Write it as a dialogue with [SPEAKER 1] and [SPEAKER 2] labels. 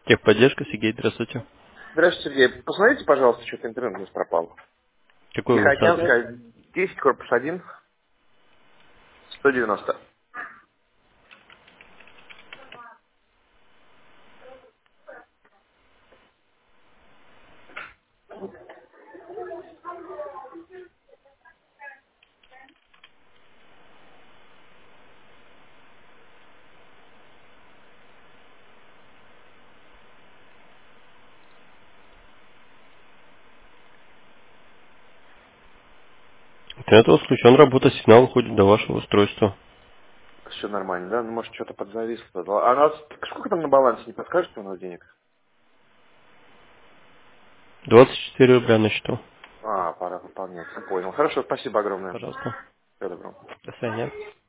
[SPEAKER 1] Техподдержка, Сергей, здравствуйте.
[SPEAKER 2] Здравствуйте, Сергей. Посмотрите, пожалуйста, что-то интернет у нас пропал.
[SPEAKER 1] Какой у вас адрес?
[SPEAKER 2] Тихоокеанская, 10, корпус 1, 190.
[SPEAKER 1] Интернет у вас включен, работа, сигнал уходит до вашего устройства.
[SPEAKER 2] Все нормально, да? Ну, может, что-то подзависло. А у нас, сколько там на балансе, не подскажете у нас денег?
[SPEAKER 1] 24 рубля на счету.
[SPEAKER 2] А, пора выполнять. Понял. Хорошо, спасибо огромное.
[SPEAKER 1] Пожалуйста.
[SPEAKER 2] Всего доброго.
[SPEAKER 1] До свидания.